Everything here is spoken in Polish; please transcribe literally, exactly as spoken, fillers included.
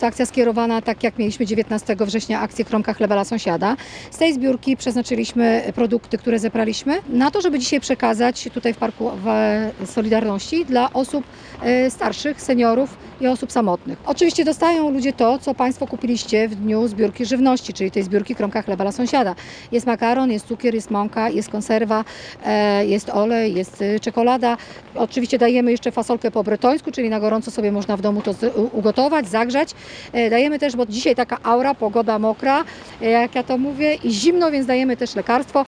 To akcja skierowana, tak jak mieliśmy dziewiętnastego września akcję Kromka chleba dla sąsiada. Z tej zbiórki przeznaczyliśmy produkty, które zebraliśmy, na to, żeby dzisiaj przekazać tutaj w Parku Solidarności dla osób starszych, seniorów i osób samotnych. Oczywiście dostają ludzie to, co Państwo kupiliście w dniu zbiórki żywności, czyli tej zbiórki Kromka chleba dla sąsiada. Jest makaron, jest cukier, jest mąka, jest konserwa, jest olej, jest czekolada. Oczywiście dajemy jeszcze fasolkę po bretońsku, czyli na gorąco sobie można w domu to ugotować, zagrzać. Dajemy też, bo dzisiaj taka aura, pogoda mokra, jak ja to mówię, i zimno, więc dajemy też lekarstwo.